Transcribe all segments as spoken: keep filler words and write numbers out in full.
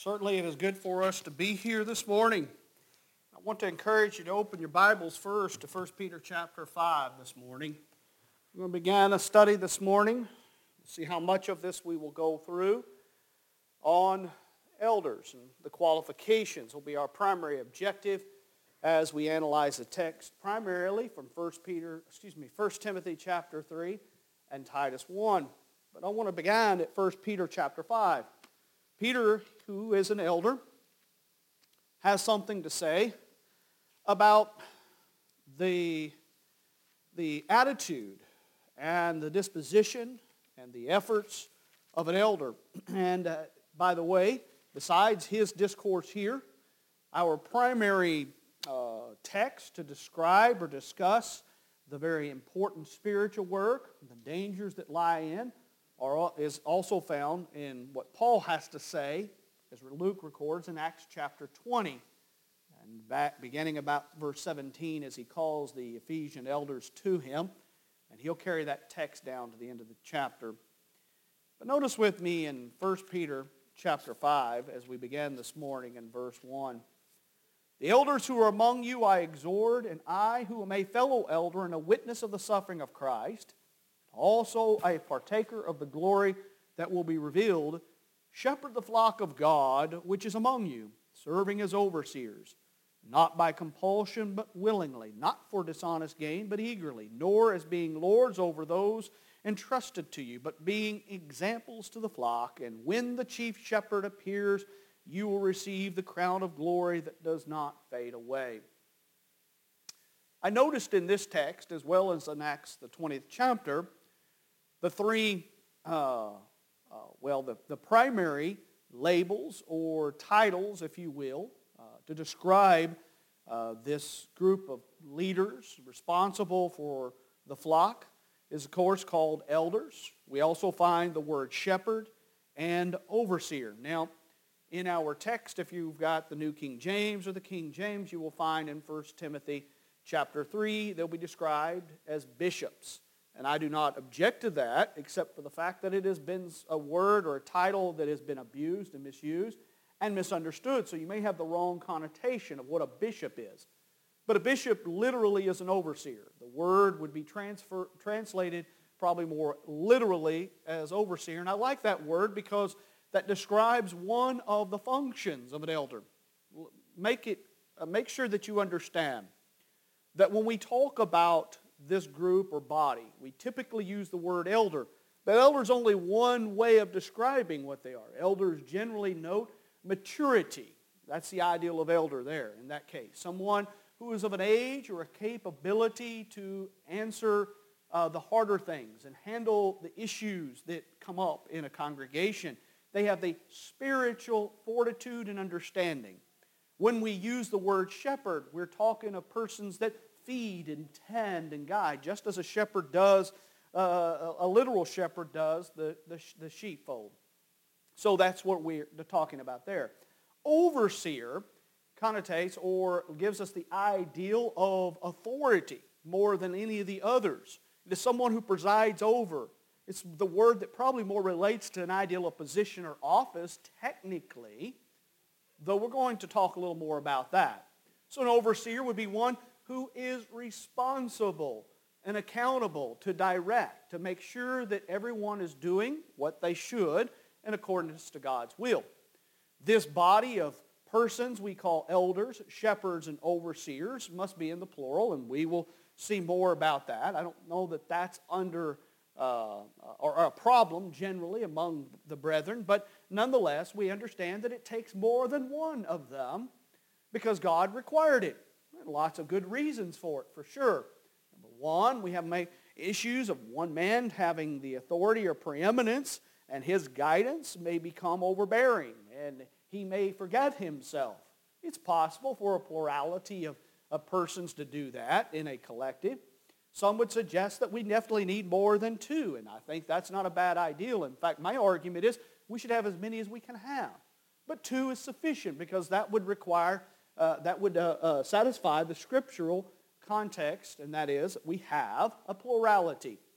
Certainly it is good for us to be here this morning. I want to encourage you to open your Bibles first to First Peter chapter five this morning. We're going to begin a study this morning. See how much of this we will go through on elders, and the qualifications will be our primary objective as we analyze the text, primarily from First Peter, excuse me, First Timothy chapter three and Titus one. But I want to begin at First Peter chapter five. Peter, who is an elder, has something to say about the, the attitude and the disposition and the efforts of an elder. And uh, by the way, besides his discourse here, our primary uh, text to describe or discuss the very important spiritual work, the dangers that lie in, are, is also found in what Paul has to say, as Luke records in Acts chapter twenty. And back, beginning about verse seventeen, as he calls the Ephesian elders to him, and he'll carry that text down to the end of the chapter. But notice with me in First Peter chapter five, as we begin this morning in verse one. The elders who are among you I exhort, and I who am a fellow elder and a witness of the suffering of Christ, also a partaker of the glory that will be revealed, shepherd the flock of God which is among you, serving as overseers, not by compulsion but willingly, not for dishonest gain but eagerly, nor as being lords over those entrusted to you, but being examples to the flock. And when the chief shepherd appears, you will receive the crown of glory that does not fade away. I noticed in this text, as well as in Acts the twentieth chapter, the three, uh, uh, well, the, the primary labels or titles, if you will, uh, to describe uh, this group of leaders responsible for the flock is, of course, called elders. We also find the word shepherd and overseer. Now, in our text, if you've got the New King James or the King James, you will find in First Timothy chapter three, they'll be described as bishops. And I do not object to that, except for the fact that it has been a word or a title that has been abused and misused and misunderstood. So you may have the wrong connotation of what a bishop is. But a bishop literally is an overseer. The word would be transfer, translated probably more literally as overseer. And I like that word because that describes one of the functions of an elder. Make it, uh, make sure that you understand that when we talk about this group or body, we typically use the word elder. But elder is only one way of describing what they are. Elders generally note maturity. That's the ideal of elder there in that case. Someone who is of an age or a capability to answer uh, the harder things and handle the issues that come up in a congregation. They have the spiritual fortitude and understanding. When we use the word shepherd, we're talking of persons that feed and tend and guide, just as a shepherd does, uh, a literal shepherd does the, the, the sheepfold. So that's what we're talking about there. Overseer connotates or gives us the ideal of authority more than any of the others. It is someone who presides over. It's the word that probably more relates to an ideal of position or office technically, though we're going to talk a little more about that. So an overseer would be one who is responsible and accountable to direct, to make sure that everyone is doing what they should in accordance to God's will. This body of persons we call elders, shepherds, and overseers must be in the plural, and we will see more about that. I don't know that that's under uh, or, or a problem generally among the brethren, but nonetheless, we understand that it takes more than one of them because God required it. Lots of good reasons for it, for sure. Number one, we have issues of one man having the authority or preeminence, and his guidance may become overbearing, and he may forget himself. It's possible for a plurality of, of persons to do that in a collective. Some would suggest that we definitely need more than two, and I think that's not a bad ideal. In fact, my argument is we should have as many as we can have. But two is sufficient because that would require Uh, that would uh, uh, satisfy the scriptural context, and that is we have a plurality.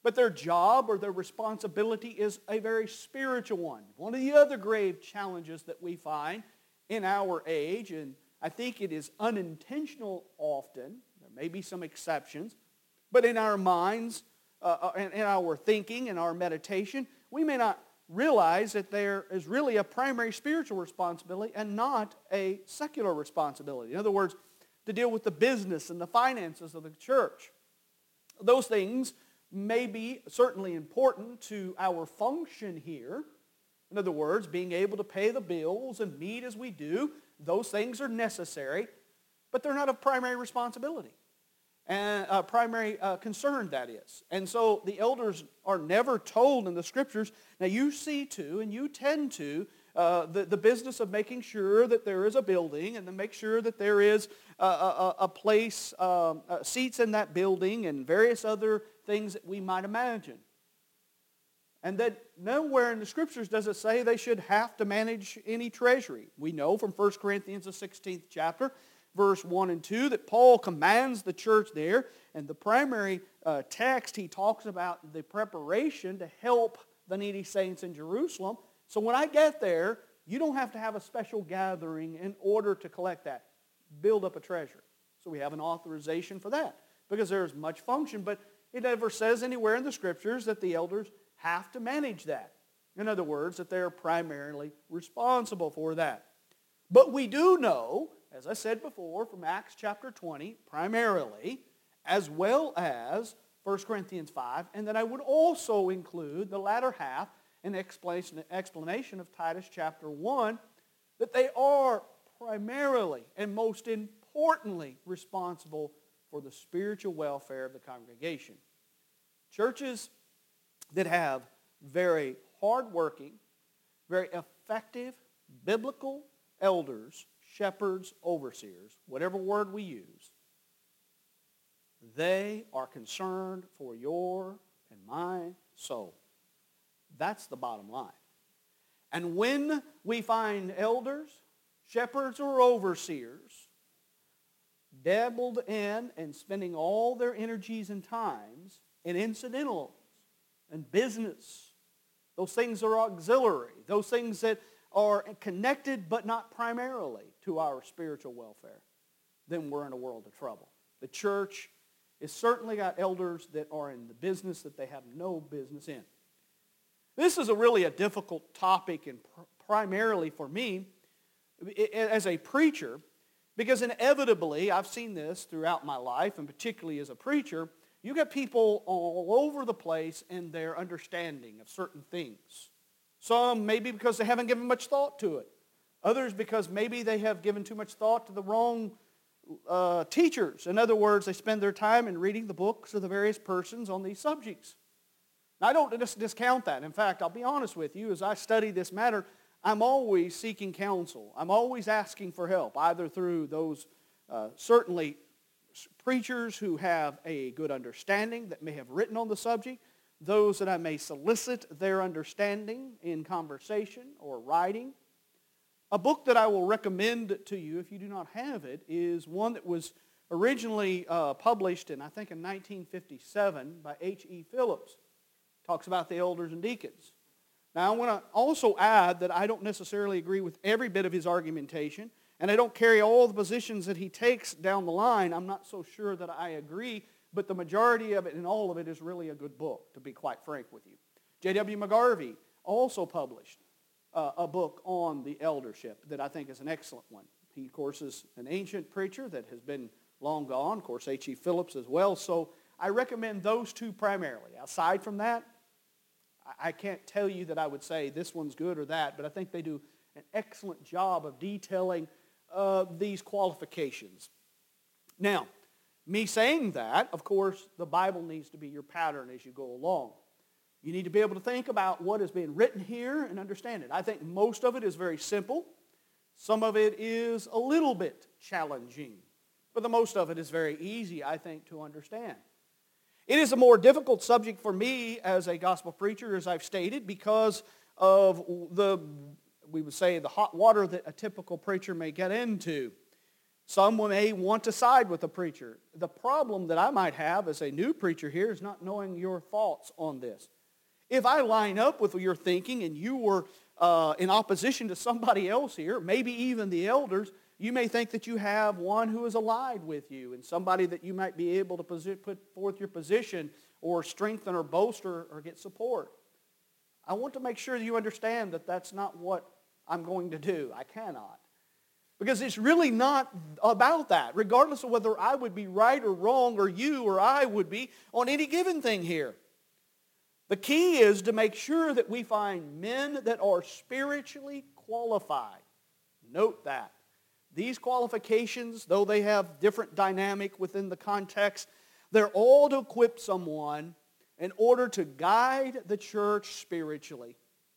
But their job or their responsibility is a very spiritual one. One of the other grave challenges that we find in our age, and I think it is unintentional often, there may be some exceptions, but in our minds, uh, and in our thinking and our meditation, we may not realize that there is really a primary spiritual responsibility and not a secular responsibility. In other words, to deal with the business and the finances of the church. Those things may be certainly important to our function here. In other words, being able to pay the bills and meet as we do, those things are necessary, but they're not a primary responsibility. And a primary uh, concern, that is. And so the elders are never told in the Scriptures, now you see to and you tend to uh, the, the business of making sure that there is a building and to make sure that there is a, a, a place, um, uh, seats in that building and various other things that we might imagine. And that nowhere in the Scriptures does it say they should have to manage any treasury. We know from First Corinthians, the sixteenth chapter, verse one and two, that Paul commands the church there, and the primary uh, text he talks about the preparation to help the needy saints in Jerusalem. So when I get there, you don't have to have a special gathering in order to collect that. Build up a treasury. So we have an authorization for that because there is much function, but it never says anywhere in the Scriptures that the elders have to manage that. In other words, that they are primarily responsible for that. But we do know, as I said before, from Acts chapter twenty, primarily, as well as First Corinthians five, and then I would also include the latter half, an explanation, explanation of Titus chapter one, that they are primarily and most importantly responsible for the spiritual welfare of the congregation. Churches that have very hardworking, very effective, biblical elders, shepherds, overseers, whatever word we use, they are concerned for your and my soul. That's the bottom line. And when we find elders, shepherds, or overseers dabbled in and spending all their energies and times in incidentals and business, those things are auxiliary, those things that are connected but not primarily to our spiritual welfare, then we're in a world of trouble. The church has certainly got elders that are in the business that they have no business in. This is a really a difficult topic, and pr- primarily for me as a preacher, because inevitably, I've seen this throughout my life, and particularly as a preacher, you get people all over the place in their understanding of certain things. Some maybe because they haven't given much thought to it. Others because maybe they have given too much thought to the wrong uh, teachers. In other words, they spend their time in reading the books of the various persons on these subjects. Now, I don't dis- discount that. In fact, I'll be honest with you, as I study this matter, I'm always seeking counsel. I'm always asking for help, either through those uh, certainly preachers who have a good understanding that may have written on the subject, those that I may solicit their understanding in conversation or writing. A book that I will recommend to you if you do not have it is one that was originally uh, published in, I think, in nineteen fifty-seven by H E Phillips. It talks about the elders and deacons. Now, I want to also add that I don't necessarily agree with every bit of his argumentation, and I don't carry all the positions that he takes down the line. I'm not so sure that I agree, but the majority of it and all of it is really a good book, to be quite frank with you. J W McGarvey also published uh, a book on the eldership that I think is an excellent one. He, of course, is an ancient preacher that has been long gone. Of course, H E Phillips as well. So I recommend those two primarily. Aside from that, I can't tell you that I would say this one's good or that, but I think they do an excellent job of detailing uh, these qualifications. Now, me saying that, of course, the Bible needs to be your pattern as you go along. You need to be able to think about what is being written here and understand it. I think most of it is very simple. Some of it is a little bit challenging, but the most of it is very easy, I think, to understand. It is a more difficult subject for me as a gospel preacher, as I've stated, because of the, we would say, the hot water that a typical preacher may get into. Some may want to side with the preacher. The problem that I might have as a new preacher here is not knowing your thoughts on this. If I line up with your thinking and you were uh, in opposition to somebody else here, maybe even the elders, you may think that you have one who is allied with you and somebody that you might be able to posi- put forth your position or strengthen or bolster or get support. I want to make sure that you understand that that's not what I'm going to do. I cannot. Because it's really not about that, regardless of whether I would be right or wrong or you or I would be on any given thing here. The key is to make sure that we find men that are spiritually qualified. Note that. These qualifications, though they have different dynamic within the context, they're all to equip someone in order to guide the church spiritually.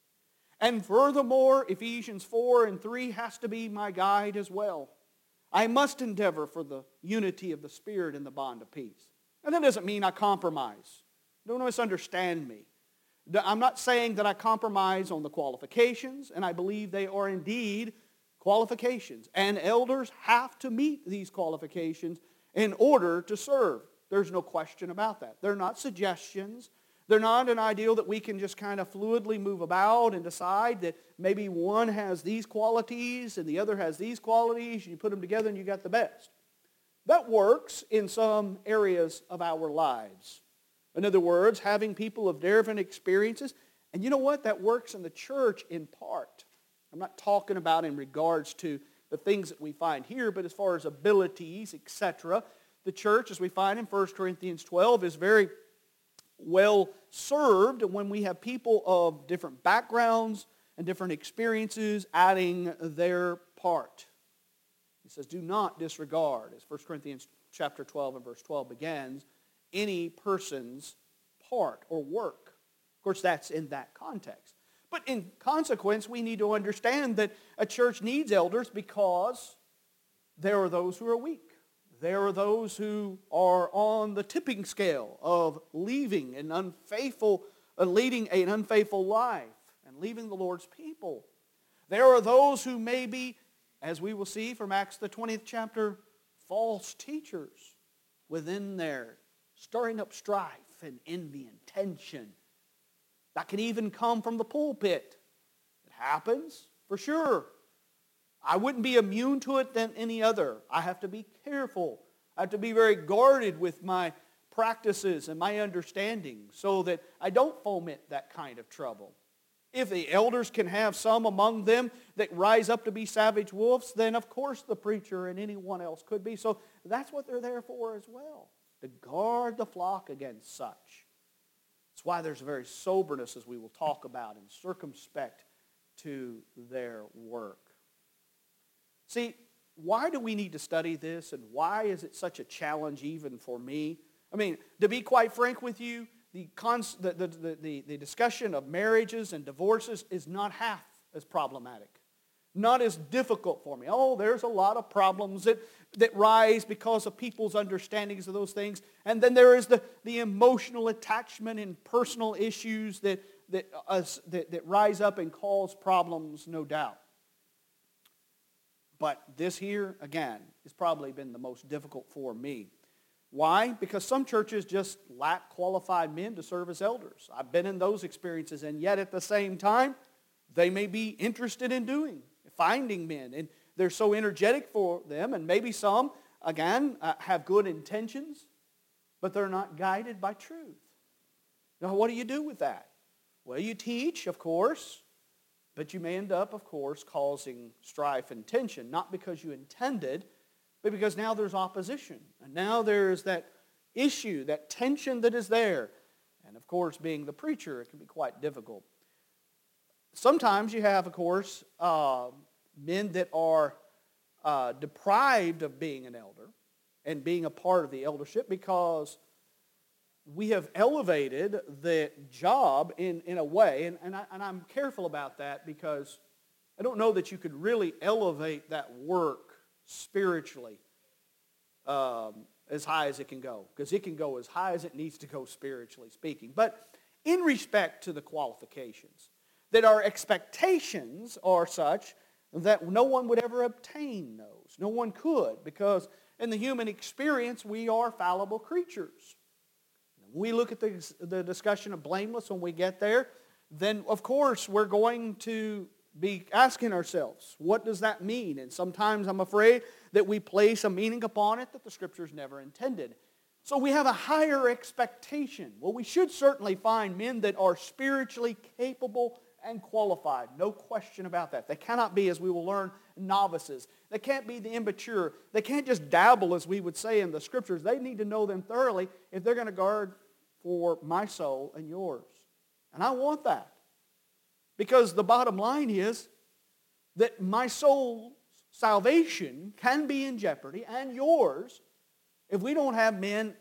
And furthermore, Ephesians four and three has to be my guide as well. I must endeavor for the unity of the Spirit and the bond of peace. And that doesn't mean I compromise. Don't misunderstand me. I'm not saying that I compromise on the qualifications, and I believe they are indeed qualifications. And elders have to meet these qualifications in order to serve. There's no question about that. They're not suggestions. They're not an ideal that we can just kind of fluidly move about and decide that maybe one has these qualities and the other has these qualities, and you put them together and you got the best. That works in some areas of our lives. In other words, having people of different experiences. And you know what? That works in the church in part. I'm not talking about in regards to the things that we find here, but as far as abilities, et cetera, the church, as we find in First Corinthians twelve, is very well served when we have people of different backgrounds and different experiences adding their part. He says, do not disregard, as First Corinthians chapter twelve and verse twelve begins, any person's part or work. Of course, that's in that context. But in consequence, we need to understand that a church needs elders because there are those who are weak. There are those who are on the tipping scale of leaving an unfaithful, uh, leading an unfaithful life and leaving the Lord's people. There are those who may be, as we will see from Acts the twentieth chapter, false teachers within there, stirring up strife and envy and tension. That can even come from the pulpit. It happens, for sure. I wouldn't be immune to it than any other. I have to be careful. I have to be very guarded with my practices and my understanding so that I don't foment that kind of trouble. If the elders can have some among them that rise up to be savage wolves, then of course the preacher and anyone else could be. So that's what they're there for as well, to guard the flock against such. That's why there's a very soberness, as we will talk about, and circumspect to their work. See, why do we need to study this, and why is it such a challenge even for me? I mean, to be quite frank with you, the, cons- the, the, the, the, the discussion of marriages and divorces is not half as problematic, not as difficult for me. Oh, there's a lot of problems that, that rise because of people's understandings of those things. And then there is the, the emotional attachment and personal issues that, that, us, that, that rise up and cause problems, no doubt. But this here, again, has probably been the most difficult for me. Why? Because some churches just lack qualified men to serve as elders. I've been in those experiences, and yet at the same time, they may be interested in doing, finding men. And they're so energetic for them, and maybe some, again, uh, have good intentions, but they're not guided by truth. Now, what do you do with that? Well, you teach, of course. But you may end up, of course, causing strife and tension, not because you intended, but because now there's opposition. And now there's that issue, that tension that is there. And, of course, being the preacher, it can be quite difficult. Sometimes you have, of course, uh, men that are uh, deprived of being an elder and being a part of the eldership because we have elevated the job in, in a way, and, and, I, and I'm careful about that because I don't know that you could really elevate that work spiritually um, as high as it can go, because it can go as high as it needs to go spiritually speaking. But in respect to the qualifications, that our expectations are such that no one would ever obtain those. No one could, because in the human experience, we are fallible creatures. When we look at the, the discussion of blameless when we get there, then of course we're going to be asking ourselves, what does that mean? And sometimes I'm afraid that we place a meaning upon it that the Scriptures never intended. So we have a higher expectation. Well, we should certainly find men that are spiritually capable and qualified. No question about that. They cannot be, as we will learn, novices. They can't be the immature. They can't just dabble, as we would say in the Scriptures. They need to know them thoroughly if they're going to guard for my soul and yours. And I want that. Because the bottom line is that my soul's salvation can be in jeopardy, and yours, if we don't have men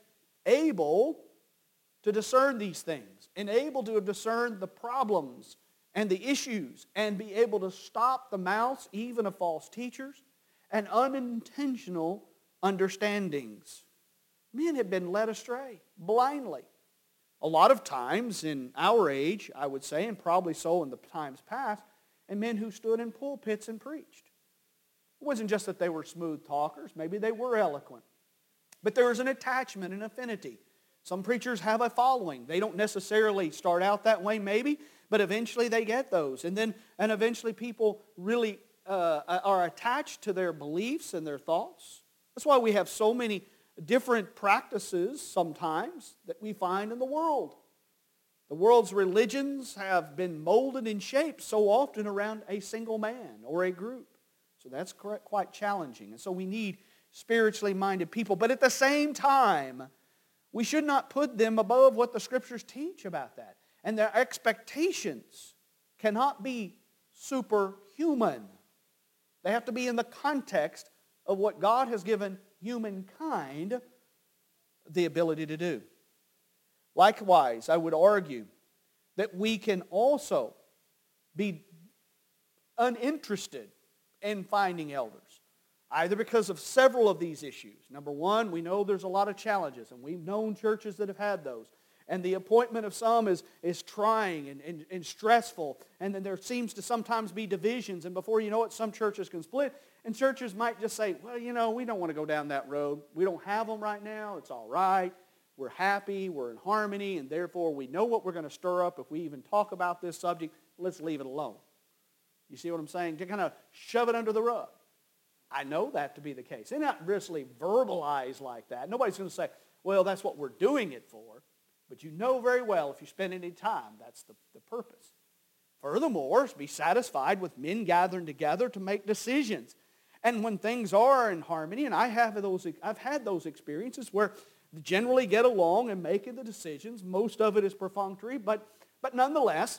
able to discern these things, and able to discern the problems and the issues, and be able to stop the mouths even of false teachers and unintentional understandings. Men have been led astray blindly. A lot of times in our age, I would say, and probably so in the times past, and men who stood in pulpits and preached. It wasn't just that they were smooth talkers. Maybe they were eloquent. But there was an attachment and affinity. Some preachers have a following. They don't necessarily start out that way, maybe, but eventually they get those. And then, and eventually people really uh, are attached to their beliefs and their thoughts. That's why we have so many different practices sometimes that we find in the world. The world's religions have been molded and shaped so often around a single man or a group. So that's quite challenging. And so we need spiritually minded people. But at the same time, we should not put them above what the Scriptures teach about that. And their expectations cannot be superhuman. They have to be in the context of what God has given humankind the ability to do. Likewise, I would argue that we can also be uninterested in finding elders, either because of several of these issues. Number one, we know there's a lot of challenges, and we've known churches that have had those. And the appointment of some is, is trying and, and, and stressful, and then there seems to sometimes be divisions, and before you know it, some churches can split, and churches might just say, well, you know, we don't want to go down that road. We don't have them right now. It's all right. We're happy. We're in harmony, and therefore we know what we're going to stir up if we even talk about this subject. Let's leave it alone. You see what I'm saying? To kind of shove it under the rug. I know that to be the case. They're not really verbalized like that. Nobody's going to say, well, that's what we're doing it for. But you know very well if you spend any time, that's the, the purpose. Furthermore, be satisfied with men gathering together to make decisions. And when things are in harmony, and I have those, I've had those experiences where they generally get along and making the decisions. Most of it is perfunctory, but, but nonetheless,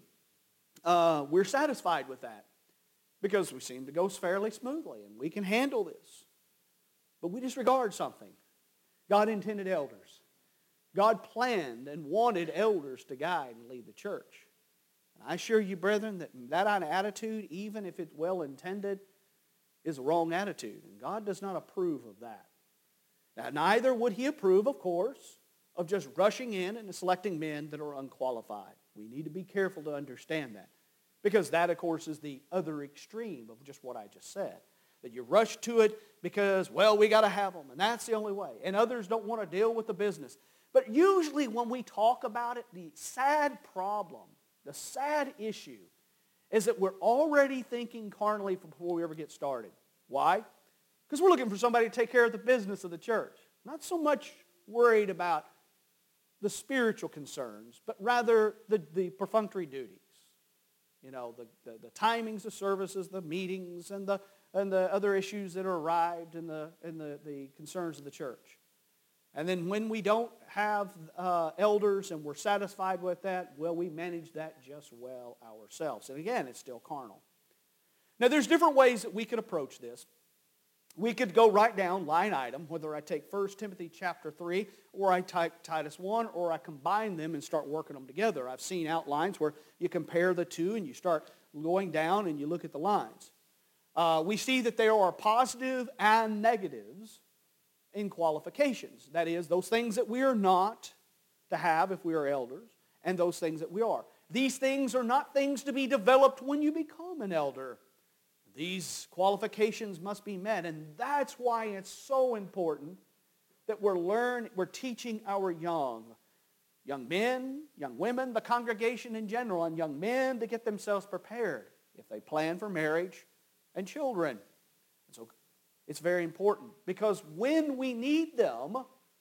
uh, we're satisfied with that because we seem to go fairly smoothly and we can handle this. But we disregard something. God intended elders. God planned and wanted elders to guide and lead the church. And I assure you, brethren, that that attitude, even if it's well-intended, is a wrong attitude. And God does not approve of that. Now, neither would He approve, of course, of just rushing in and selecting men that are unqualified. We need to be careful to understand that. Because that, of course, is the other extreme of just what I just said. That you rush to it because, well, we got to have them, and that's the only way. And others don't want to deal with the business. But usually when we talk about it, the sad problem, the sad issue, is that we're already thinking carnally before we ever get started. Why? Because we're looking for somebody to take care of the business of the church. Not so much worried about the spiritual concerns, but rather the, the perfunctory duties. You know, the, the, the timings of services, the meetings, and the, and the other issues that are arrived in the, in the, the concerns of the church. And then when we don't have uh, elders and we're satisfied with that, well, we manage that just well ourselves. And again, it's still carnal. Now, there's different ways that we could approach this. We could go right down, line item, whether I take First Timothy chapter three, or I take Titus one, or I combine them and start working them together. I've seen outlines where you compare the two and you start going down and you look at the lines. Uh, we see that there are positive and negatives in qualifications. That is, those things that we are not to have if we are elders, and those things that we are. These things are not things to be developed when you become an elder. These qualifications must be met, and that's why it's so important that we're learn, we're teaching our young, young men, young women, the congregation in general, and young men to get themselves prepared if they plan for marriage and children. And so it's very important, because when we need them,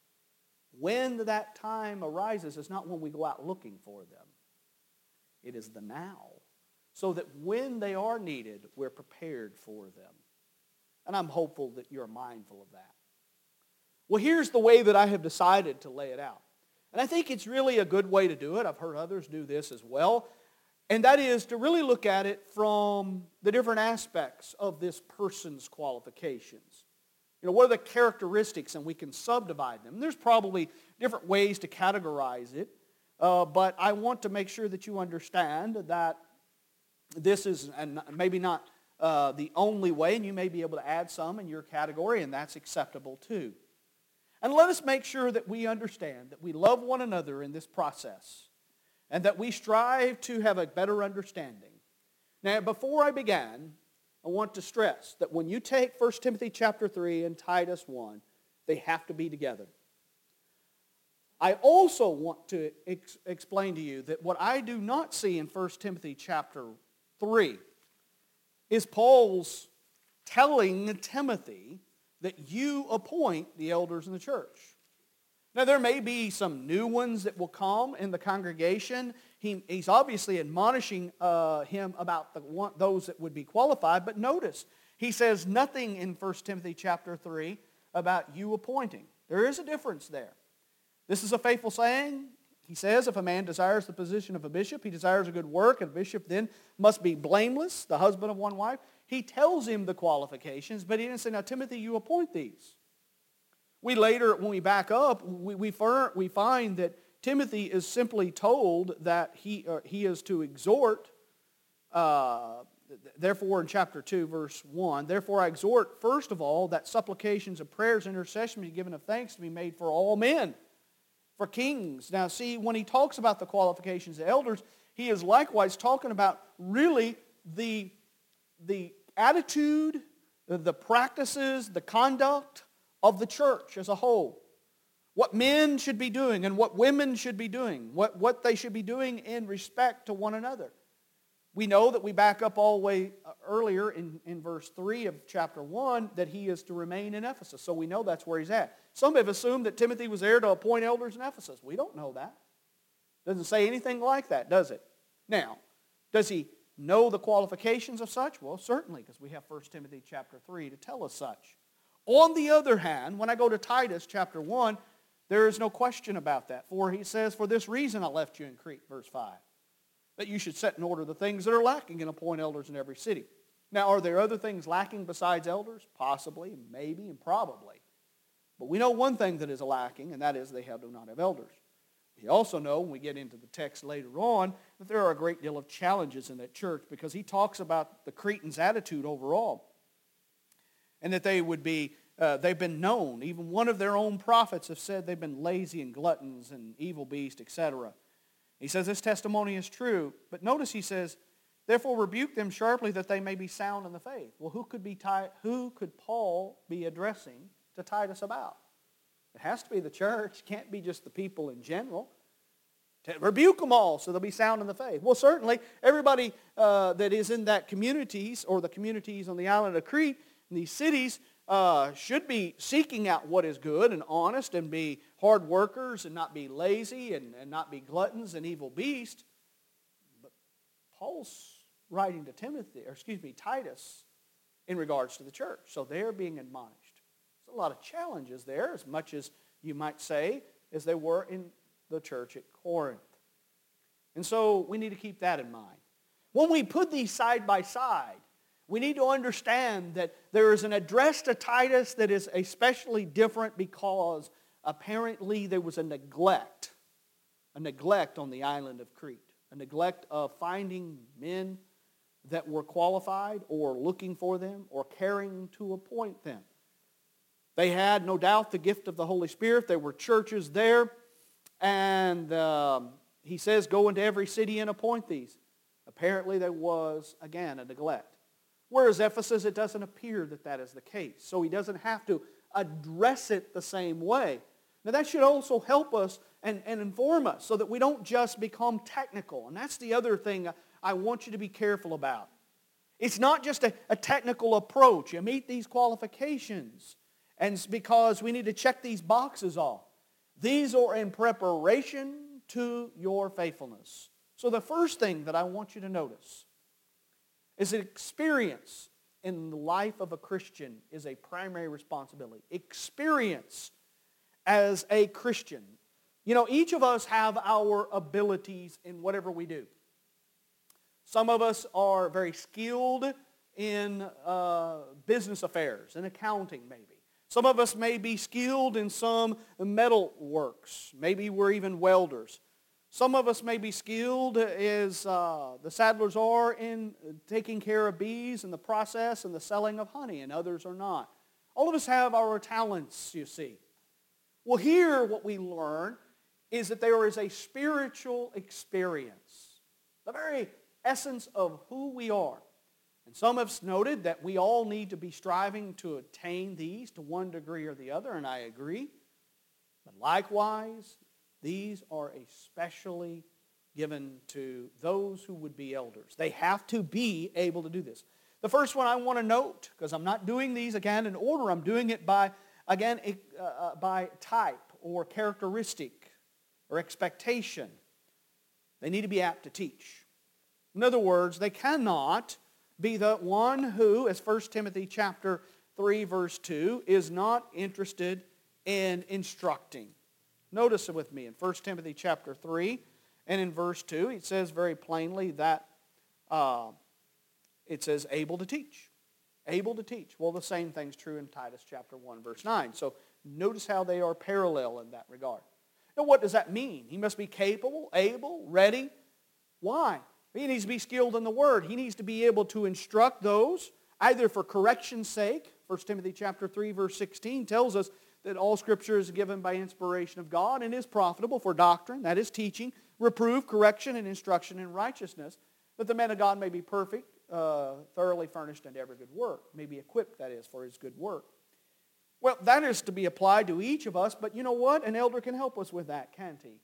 when that time arises, it's not when we go out looking for them. It is the now. So that when they are needed, we're prepared for them. And I'm hopeful that you're mindful of that. Well, here's the way that I have decided to lay it out. And I think it's really a good way to do it. I've heard others do this as well. And that is to really look at it from the different aspects of this person's qualifications. You know, what are the characteristics, and we can subdivide them. And there's probably different ways to categorize it. Uh, but I want to make sure that you understand that this is and maybe not uh, the only way, and you may be able to add some in your category, and that's acceptable too. And let us make sure that we understand that we love one another in this process, and that we strive to have a better understanding. Now, before I begin, I want to stress that when you take First Timothy chapter three and Titus one, they have to be together. I also want to ex- explain to you that what I do not see in First Timothy chapter three is Paul's telling Timothy that you appoint the elders in the church. Now, there may be some new ones that will come in the congregation. He, he's obviously admonishing uh, him about the one, those that would be qualified, but notice, he says nothing in First Timothy chapter three about you appointing. There is a difference there. This is a faithful saying. He says, if a man desires the position of a bishop, he desires a good work, and a bishop then must be blameless, the husband of one wife. He tells him the qualifications, but he didn't say, now, Timothy, you appoint these. We later, when we back up, we, we, we find that Timothy is simply told that he, uh, he is to exhort, uh, therefore in chapter two, verse one, therefore I exhort, first of all, that supplications and prayers and intercession be given of thanks to be made for all men, for kings. Now see, when he talks about the qualifications of elders, he is likewise talking about really the, the attitude, the practices, the conduct of the church as a whole. What men should be doing and what women should be doing. What, what they should be doing in respect to one another. We know that we back up all the way earlier in, in verse three of chapter one that he is to remain in Ephesus. So we know that's where he's at. Some have assumed that Timothy was there to appoint elders in Ephesus. We don't know that. Doesn't say anything like that, does it? Now, does he know the qualifications of such? Well, certainly, because we have First Timothy chapter three to tell us such. On the other hand, when I go to Titus chapter one, there is no question about that. For he says, for this reason I left you in Crete, verse five. That you should set in order the things that are lacking and appoint elders in every city. Now, are there other things lacking besides elders? Possibly, maybe, and probably. But we know one thing that is lacking, and that is they have, do not have elders. We also know, when we get into the text later on, that there are a great deal of challenges in that church because he talks about the Cretans' attitude overall. And that they would be, uh, they've been known. Even one of their own prophets have said they've been lazy and gluttons and evil beasts, et cetera. He says this testimony is true. But notice he says, therefore rebuke them sharply that they may be sound in the faith. Well, who could, be who could Paul be addressing to Titus about? It has to be the church. It can't be just the people in general. Rebuke them all so they'll be sound in the faith. Well, certainly, everybody uh, that is in that communities or the communities on the island of Crete, in these cities, uh, should be seeking out what is good and honest and be hard workers and not be lazy and, and not be gluttons and evil beasts. But Paul's writing to Timothy, or excuse me, Titus, in regards to the church. So they're being admonished. There's a lot of challenges there, as much as you might say, as they were in the church at Corinth. And so we need to keep that in mind. When we put these side by side, we need to understand that there is an address to Titus that is especially different because apparently there was a neglect, a neglect on the island of Crete, a neglect of finding men that were qualified or looking for them or caring to appoint them. They had no doubt the gift of the Holy Spirit. There were churches there, and um, he says, go into every city and appoint these. Apparently there was, again, a neglect. Whereas Ephesus, it doesn't appear that that is the case. So he doesn't have to address it the same way. Now that should also help us and, and inform us so that we don't just become technical. And that's the other thing I want you to be careful about. It's not just a, a technical approach. You meet these qualifications and it's because we need to check these boxes off. These are in preparation to your faithfulness. So the first thing that I want you to notice is that experience in the life of a Christian is a primary responsibility. Experience as a Christian. You know, each of us have our abilities in whatever we do. Some of us are very skilled in uh, business affairs, in accounting maybe. Some of us may be skilled in some metal works. Maybe we're even welders. Some of us may be skilled as uh, the Sadlers are in taking care of bees and the process and the selling of honey, and others are not. All of us have our talents, you see. Well, here what we learn is that there is a spiritual experience, the very essence of who we are. And some have noted that we all need to be striving to attain these to one degree or the other, and I agree. But likewise, these are especially given to those who would be elders. They have to be able to do this. The first one I want to note, because I'm not doing these again in order, I'm doing it by, again, uh, by type or characteristic or expectation. They need to be apt to teach. In other words, they cannot be the one who, as First Timothy chapter three, verse two, is not interested in instructing. Notice it with me in First Timothy chapter three and in verse two, it says very plainly that uh, it says able to teach. Able to teach. Well, the same thing's true in Titus chapter one, verse nine. So notice how they are parallel in that regard. Now, what does that mean? He must be capable, able, ready. Why? He needs to be skilled in the Word. He needs to be able to instruct those, either for correction's sake. First Timothy chapter three, verse sixteen tells us that all Scripture is given by inspiration of God and is profitable for doctrine, that is teaching, reproof, correction, and instruction in righteousness, that the man of God may be perfect, uh, thoroughly furnished unto every good work, may be equipped, that is, for his good work. Well, that is to be applied to each of us, but you know what? An elder can help us with that, can't he?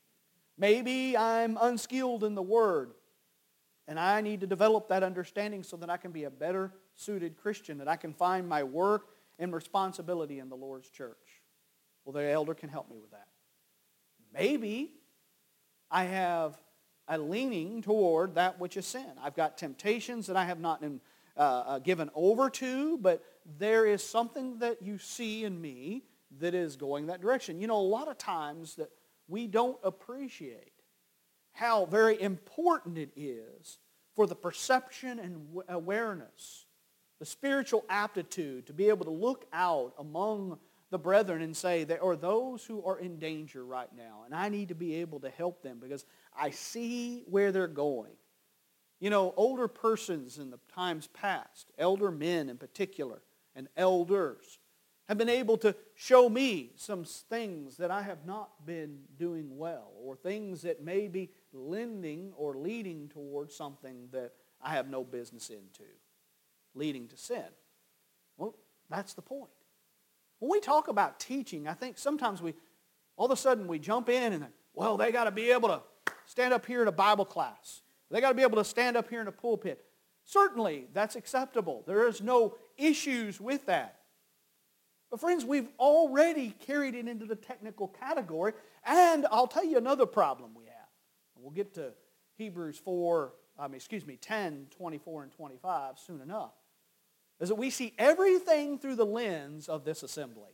Maybe I'm unskilled in the Word, and I need to develop that understanding so that I can be a better suited Christian, that I can find my work and responsibility in the Lord's church. Well, the elder can help me with that. Maybe I have a leaning toward that which is sin. I've got temptations that I have not uh, uh, given over to, but there is something that you see in me that is going that direction. You know, a lot of times that we don't appreciate how very important it is for the perception and awareness, the spiritual aptitude to be able to look out among the brethren and say, there are those who are in danger right now, and I need to be able to help them because I see where they're going. You know, older persons in the times past, elder men in particular, and elders, have been able to show me some things that I have not been doing well, or things that may be lending or leading towards something that I have no business into, leading to sin. Well, that's the point. When we talk about teaching, I think sometimes we, all of a sudden we jump in and, well, they got to be able to stand up here in a Bible class. They got to be able to stand up here in a pulpit. Certainly, that's acceptable. There is no issues with that. But friends, we've already carried it into the technical category, and I'll tell you another problem we have. We'll get to Hebrews four, I mean, excuse me, ten, twenty-four, and twenty-five soon enough. Is that we see everything through the lens of this assembly.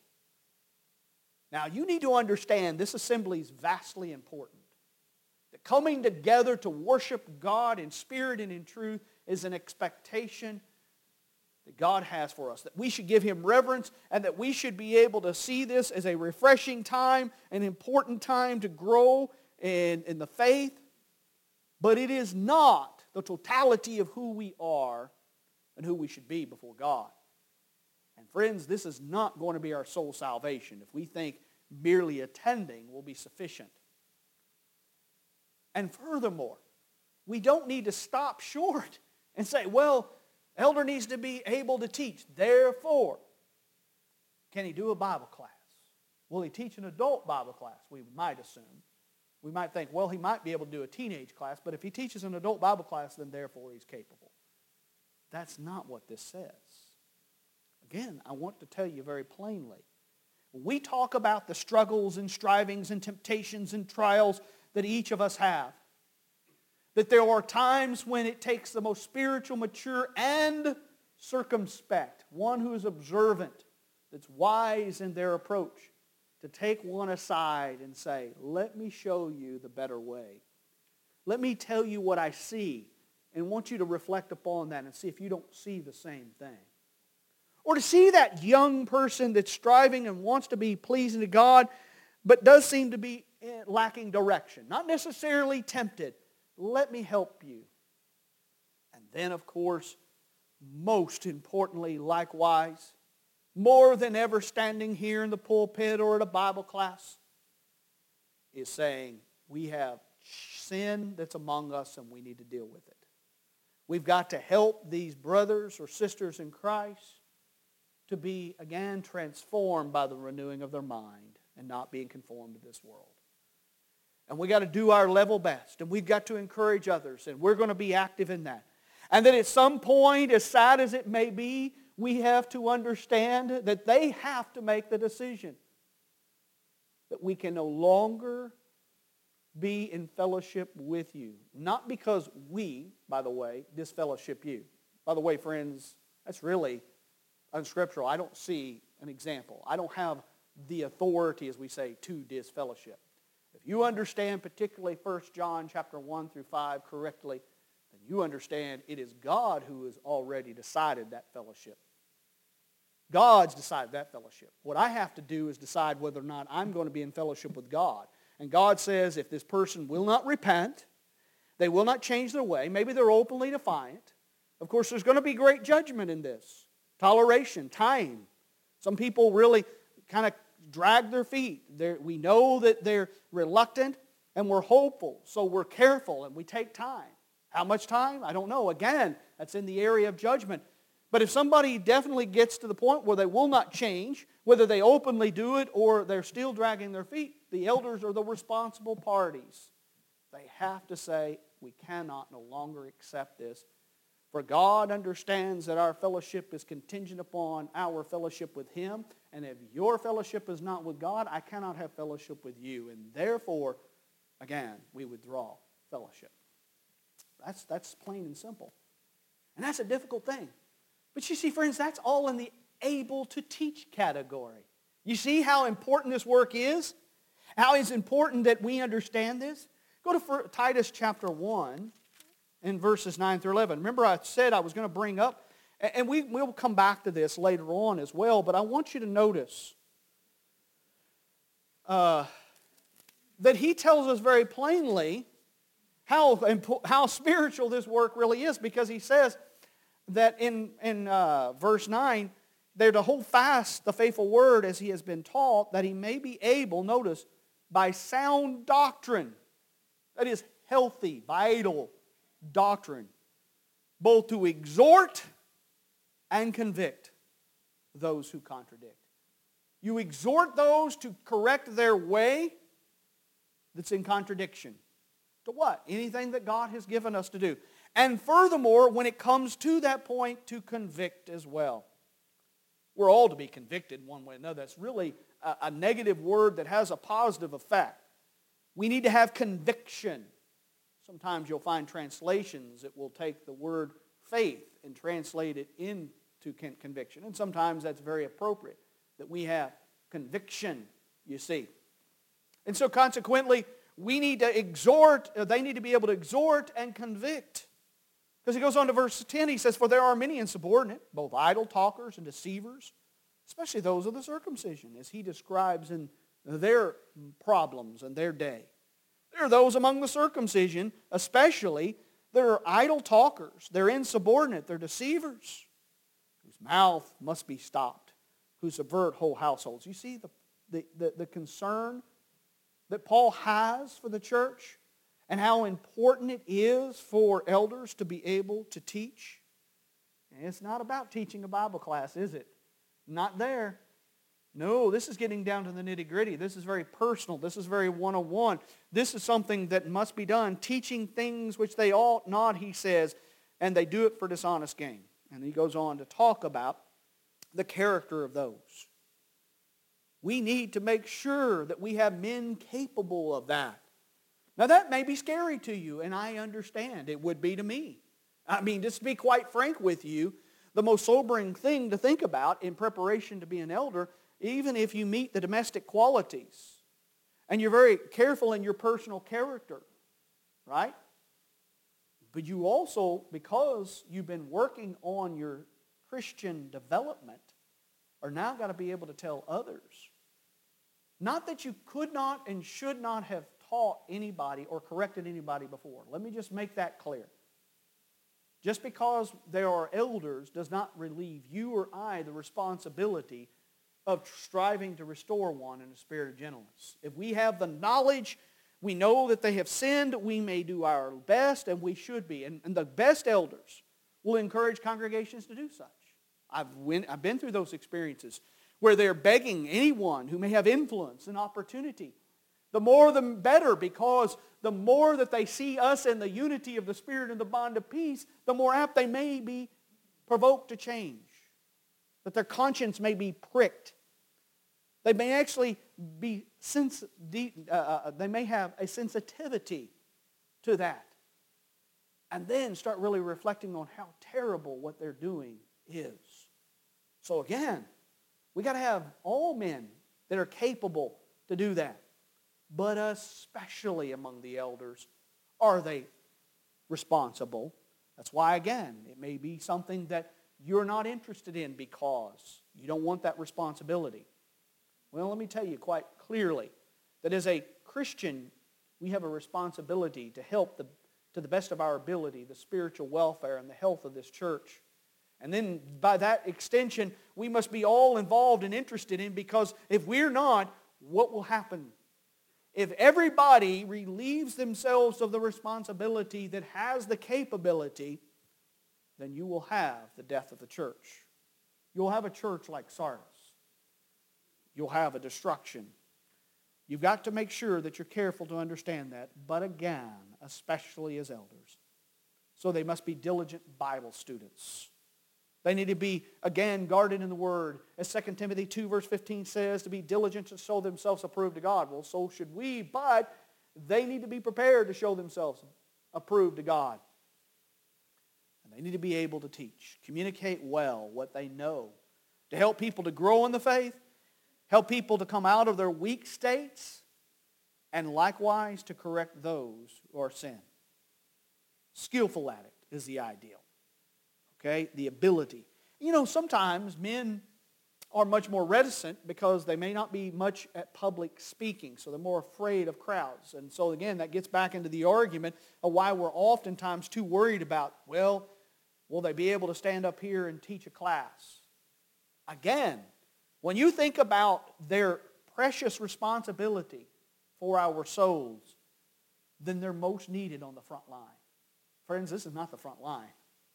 Now, you need to understand this assembly is vastly important. That coming together to worship God in spirit and in truth is an expectation that God has for us. That we should give Him reverence and that we should be able to see this as a refreshing time, an important time to grow in, in the faith. But it is not the totality of who we are and who we should be before God. And friends, this is not going to be our soul salvation if we think merely attending will be sufficient. And furthermore, we don't need to stop short and say, well, Elder needs to be able to teach. Therefore, can he do a Bible class? Will he teach an adult Bible class? We might assume. We might think, well, he might be able to do a teenage class, but if he teaches an adult Bible class, then therefore he's capable. That's not what this says. Again, I want to tell you very plainly. When we talk about the struggles and strivings and temptations and trials that each of us have, that there are times when it takes the most spiritual, mature, and circumspect, one who is observant, that's wise in their approach, to take one aside and say, let me show you the better way. Let me tell you what I see, and want you to reflect upon that and see if you don't see the same thing. Or to see that young person that's striving and wants to be pleasing to God, but does seem to be lacking direction, not necessarily tempted. Let me help you. And then, of course, most importantly, likewise, more than ever standing here in the pulpit or at a Bible class, is saying we have sin that's among us and we need to deal with it. We've got to help these brothers or sisters in Christ to be, again, transformed by the renewing of their mind and not being conformed to this world. And we've got to do our level best, and we've got to encourage others, and we're going to be active in that. And that at some point, as sad as it may be, we have to understand that they have to make the decision that we can no longer be in fellowship with you. Not because we, by the way, disfellowship you. By the way, friends, that's really unscriptural. I don't see an example. I don't have the authority, as we say, to disfellowship. If you understand particularly First John chapter one through five correctly, then you understand it is God who has already decided that fellowship. God's decided that fellowship. What I have to do is decide whether or not I'm going to be in fellowship with God. And God says if this person will not repent, they will not change their way, maybe they're openly defiant. Of course, there's going to be great judgment in this. Toleration, time. Some people really kind of drag their feet. They're, we know that they're reluctant and we're hopeful. So we're careful and we take time. How much time? I don't know. Again, that's in the area of judgment. But if somebody definitely gets to the point where they will not change, whether they openly do it or they're still dragging their feet, the elders are the responsible parties. They have to say, we cannot no longer accept this. For God understands that our fellowship is contingent upon our fellowship with Him. And if your fellowship is not with God, I cannot have fellowship with you. And therefore, again, we withdraw fellowship. That's, that's plain and simple. And that's a difficult thing. But you see, friends, that's all in the able to teach category. You see how important this work is? How it's important that we understand this? Go to Titus chapter one and verses nine through eleven. Remember I said I was going to bring up, and we will come back to this later on as well, but I want you to notice uh, that he tells us very plainly how, how spiritual this work really is, because he says that in, in uh, verse nine, they're to hold fast the faithful word as he has been taught, that he may be able, notice, by sound doctrine, that is healthy, vital doctrine, both to exhort and convict those who contradict. You exhort those to correct their way that's in contradiction to what? Anything that God has given us to do. And furthermore, when it comes to that point, to convict as well. We're all to be convicted one way or another. That's really a, a negative word that has a positive effect. We need to have conviction. Sometimes you'll find translations that will take the word faith and translate it into conviction. And sometimes that's very appropriate, that we have conviction, you see. And so consequently, we need to exhort, they need to be able to exhort and convict. Because he goes on to verse ten, he says, for there are many insubordinate, both idle talkers and deceivers, especially those of the circumcision, as he describes in their problems and their day. There are those among the circumcision, especially, that are idle talkers. They're insubordinate. They're deceivers, whose mouth must be stopped, who subvert whole households. You see the, the, the, the concern that Paul has for the church and how important it is for elders to be able to teach. And it's not about teaching a Bible class, is it? Not there. No, this is getting down to the nitty-gritty. This is very personal. This is very one-on-one. This is something that must be done. Teaching things which they ought not, he says, and they do it for dishonest gain. And he goes on to talk about the character of those. We need to make sure that we have men capable of that. Now that may be scary to you, and I understand. It would be to me. I mean, just to be quite frank with you, the most sobering thing to think about in preparation to be an elder, even if you meet the domestic qualities, and you're very careful in your personal character, right? But you also, because you've been working on your Christian development, are now got to be able to tell others. Not that you could not and should not have taught anybody or corrected anybody before. Let me just make that clear. Just because there are elders does not relieve you or I the responsibility of striving to restore one in a spirit of gentleness. If we have the knowledge, we know that they have sinned, we may do our best, and we should be. And, and the best elders will encourage congregations to do such. I've, went, I've been through those experiences where they're begging anyone who may have influence and opportunity. The more the better, because the more that they see us in the unity of the Spirit and the bond of peace, the more apt they may be provoked to change. That their conscience may be pricked. They may actually be sens- uh, they may have a sensitivity to that. And then start really reflecting on how terrible what they're doing is. So again, we got to have all men that are capable to do that. But especially among the elders, are they responsible? That's why, again, it may be something that you're not interested in because you don't want that responsibility. Well, let me tell you quite clearly that as a Christian, we have a responsibility to help the, to the best of our ability the spiritual welfare and the health of this church. And then by that extension, we must be all involved and interested in, because if we're not, what will happen? If everybody relieves themselves of the responsibility that has the capability, then you will have the death of the church. You'll have a church like Sardis. You'll have a destruction. You've got to make sure that you're careful to understand that, but again, especially as elders. So they must be diligent Bible students. They need to be, again, guarded in the Word. As Second Timothy two verse fifteen says, to be diligent to show themselves approved to God. Well, so should we, but they need to be prepared to show themselves approved to God. And they need to be able to teach, communicate well what they know, to help people to grow in the faith, help people to come out of their weak states, and likewise to correct those who are sin. Skillful at it is the ideal. Okay, the ability. You know, sometimes men are much more reticent because they may not be much at public speaking, so they're more afraid of crowds. And so again, that gets back into the argument of why we're oftentimes too worried about, well, will they be able to stand up here and teach a class? Again, when you think about their precious responsibility for our souls, then they're most needed on the front line. Friends, this is not the front line.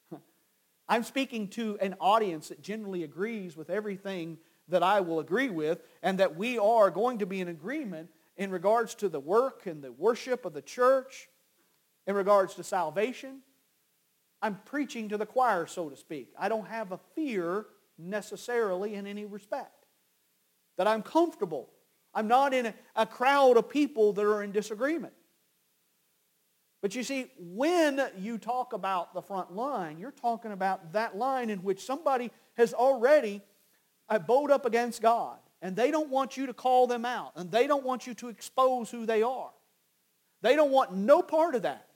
I'm speaking to an audience that generally agrees with everything that I will agree with, and that we are going to be in agreement in regards to the work and the worship of the church, in regards to salvation. I'm preaching to the choir, so to speak. I don't have a fear necessarily in any respect. That I'm comfortable. I'm not in a, a crowd of people that are in disagreement. But you see, when you talk about the front line, you're talking about that line in which somebody has already bowed up against God, and they don't want you to call them out, and they don't want you to expose who they are. They don't want no part of that.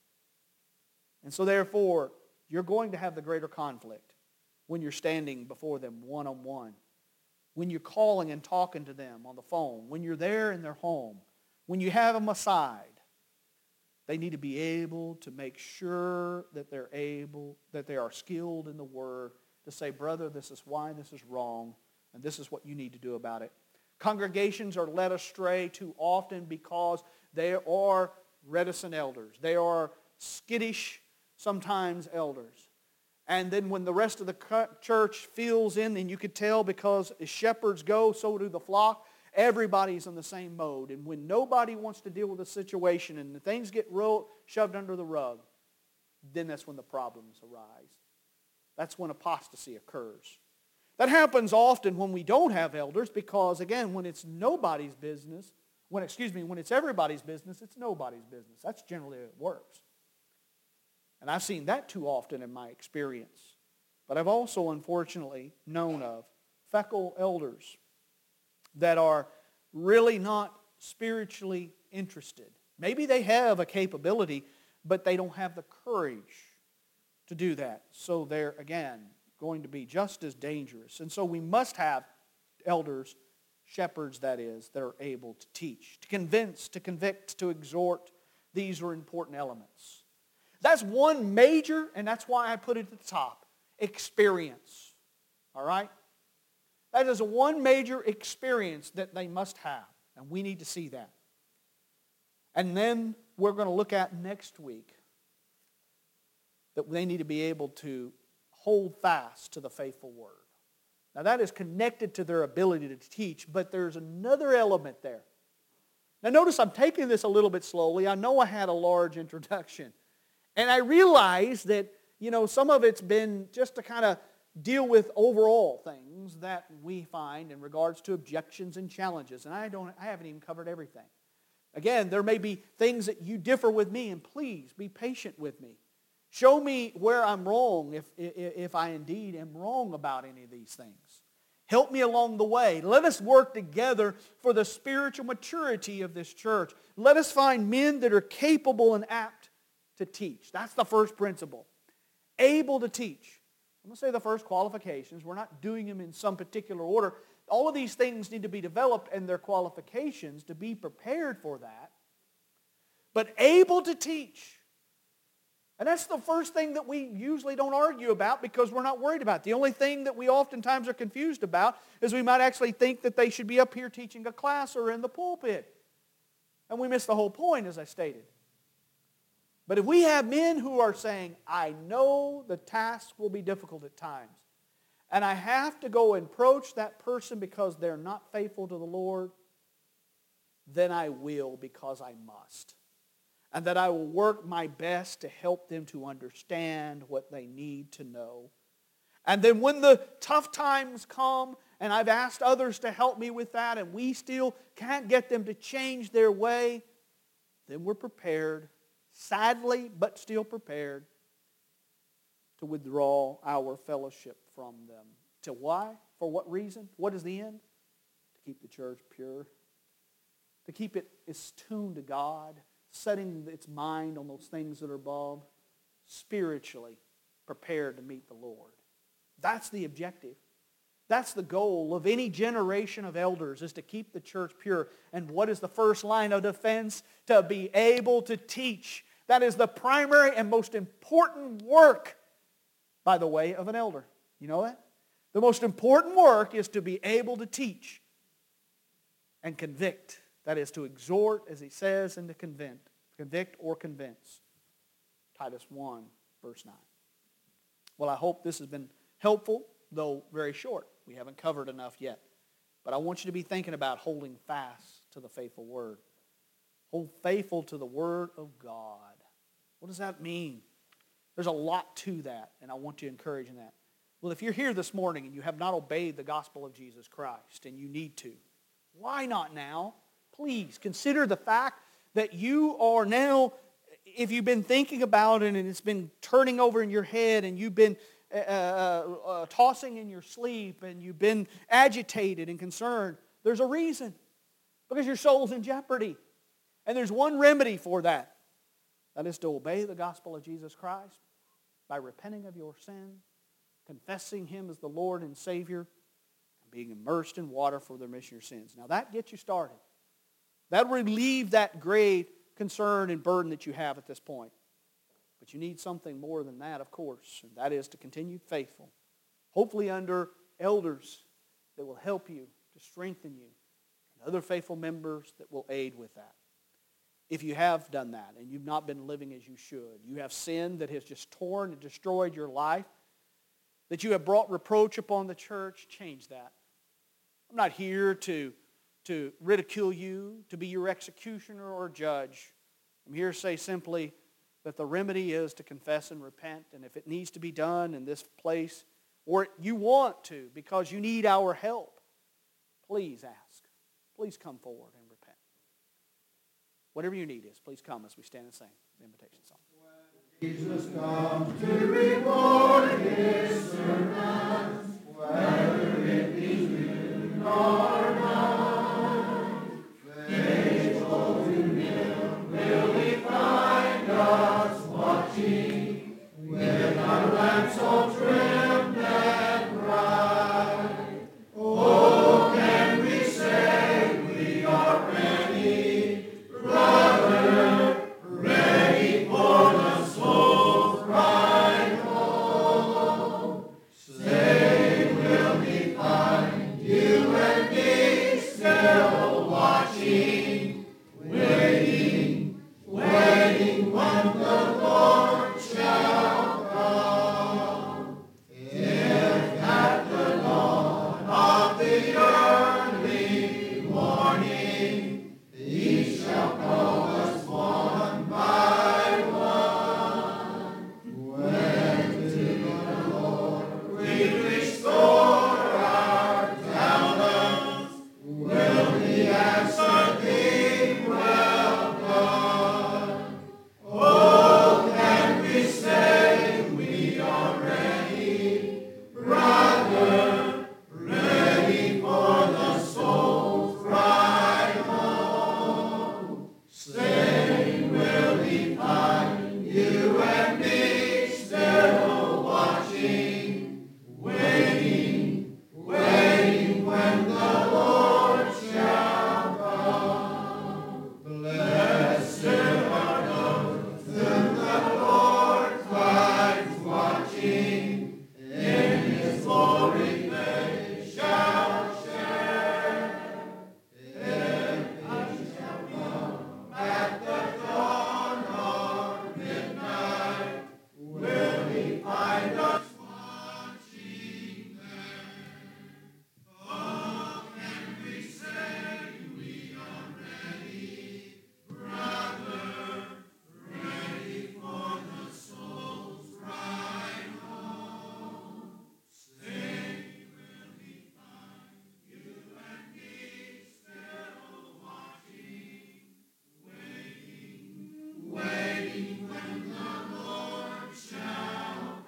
And so therefore, you're going to have the greater conflict when you're standing before them one-on-one, when you're calling and talking to them on the phone, when you're there in their home, when you have them aside. They need to be able to make sure that they're able, that they are skilled in the Word to say, brother, this is why this is wrong, and this is what you need to do about it. Congregations are led astray too often because they are reticent elders. They are skittish, sometimes elders. And then when the rest of the church fills in, and you could tell because as shepherds go, so do the flock, everybody's in the same mode. And when nobody wants to deal with a situation and the things get real shoved under the rug, then that's when the problems arise. That's when apostasy occurs. That happens often when we don't have elders because, again, when it's nobody's business, when, excuse me, when it's everybody's business, it's nobody's business. That's generally how it works. And I've seen that too often in my experience. But I've also, unfortunately, known of feckle elders that are really not spiritually interested. Maybe they have a capability, but they don't have the courage to do that. So they're, again, going to be just as dangerous. And so we must have elders, shepherds that is, that are able to teach, to convince, to convict, to exhort. These are important elements. That's one major, and that's why I put it at the top, experience. All right? That is a one major experience that they must have, and we need to see that. And then we're going to look at next week that they need to be able to hold fast to the faithful word. Now that is connected to their ability to teach, but there's another element there. Now notice I'm taking this a little bit slowly. I know I had a large introduction. And I realize that, you know, some of it's been just to kind of deal with overall things that we find in regards to objections and challenges. And I don't, I haven't even covered everything. Again, there may be things that you differ with me, and please be patient with me. Show me where I'm wrong if, if, if I indeed am wrong about any of these things. Help me along the way. Let us work together for the spiritual maturity of this church. Let us find men that are capable and apt to teach. That's the first principle. Able to teach. I'm going to say the first qualifications. We're not doing them in some particular order. All of these things need to be developed and their qualifications to be prepared for that. But able to teach. And that's the first thing that we usually don't argue about because we're not worried about it. The only thing that we oftentimes are confused about is we might actually think that they should be up here teaching a class or in the pulpit. And we miss the whole point, as I stated. But if we have men who are saying, I know the task will be difficult at times, and I have to go and approach that person because they're not faithful to the Lord, then I will because I must. And that I will work my best to help them to understand what they need to know. And then when the tough times come, and I've asked others to help me with that, and we still can't get them to change their way, then we're prepared, sadly, but still prepared, to withdraw our fellowship from them. To why? For what reason? What is the end? To keep the church pure. To keep it tuned to God, setting its mind on those things that are above, spiritually prepared to meet the Lord. That's the objective. That's the goal of any generation of elders, is to keep the church pure. And what is the first line of defense? To be able to teach. That is the primary and most important work, by the way, of an elder. You know that? The most important work is to be able to teach and convict. That is to exhort, as he says, and to convict, convict or convince. Titus one, verse nine. Well, I hope this has been helpful, though very short. We haven't covered enough yet. But I want you to be thinking about holding fast to the faithful word. Hold faithful to the word of God. What does that mean? There's a lot to that, and I want to encourage in that. Well, if you're here this morning and you have not obeyed the gospel of Jesus Christ, and you need to, why not now? Please consider the fact that you are now, if you've been thinking about it and it's been turning over in your head and you've been uh, uh, tossing in your sleep and you've been agitated and concerned, there's a reason. Because your soul's in jeopardy. And there's one remedy for that. That is to obey the gospel of Jesus Christ by repenting of your sin, confessing Him as the Lord and Savior, and being immersed in water for the remission of your sins. Now that gets you started. That will relieve that great concern and burden that you have at this point. But you need something more than that, of course, and that is to continue faithful. Hopefully under elders that will help you, to strengthen you, and other faithful members that will aid with that. If you have done that and you've not been living as you should, you have sin that has just torn and destroyed your life, that you have brought reproach upon the church, change that. I'm not here to, to ridicule you, to be your executioner or judge. I'm here to say simply that the remedy is to confess and repent, and if it needs to be done in this place, or you want to because you need our help, please ask. Please come forward and repent. Whatever your need is, please come as we stand and sing the invitation song. Jesus comes to reward his servants, whether it be noon or night. Faithful to him will he find us watching, with our lamps all trimmed and bright. Oh, can we say we are ready, brother, ready for the soul's ride home? Say, will he find you and me still watching, waiting, waiting when the Lord shall come? If at the dawn of the early morning he shall call us one by one, when to the Lord we restore our talents, will he answer thee, well done? Oh, can we say we are ready, brother, ready for the soul's ride home? Say, will he find you and me still watching, waiting, waiting when the Lord shall come? Blessed are those whom the Lord finds watching, in his glory they shall share. If he shall come at the dawn or midnight, will he find us watching there? Oh, can we say we are ready, brother, ready for the soul's ride home? Say, will he find you and me still watching, waiting, waiting when the Lord shall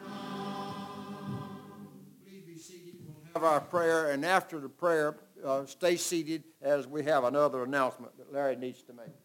come? Please be seated. We'll have our prayer, and after the prayer, uh, stay seated as we have another announcement that Larry needs to make.